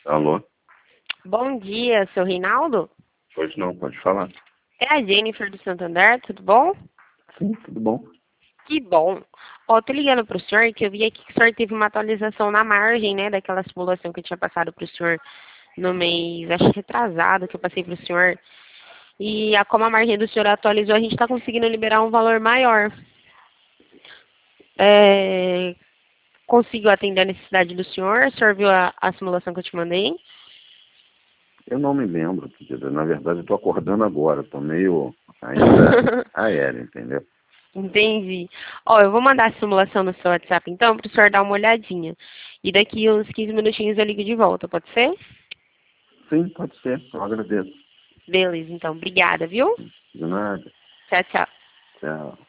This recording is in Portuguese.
Alô? Bom dia, seu Reinaldo? Pois não, pode falar. É a Jennifer do Santander, tudo bom? Sim, tudo bom. Que bom. Ó, tô ligando pro senhor que eu vi aqui que o senhor teve uma atualização na margem, né, daquela simulação que eu tinha passado pro senhor no mês, acho que retrasado, que eu passei pro senhor. E como a margem do senhor atualizou, a gente tá conseguindo liberar um valor maior. É, conseguiu atender a necessidade do senhor? O senhor viu a simulação que eu te mandei? Eu não me lembro, querida. Na verdade, eu tô acordando agora. Tô meio ainda aéreo, entendeu? Entendi. Ó, eu vou mandar a simulação no seu WhatsApp, então, para o senhor dar uma olhadinha. E daqui uns 15 minutinhos eu ligo de volta, pode ser? Sim, pode ser. Eu agradeço. Beleza, então. Obrigada, viu? De nada. Tchau, tchau. Tchau.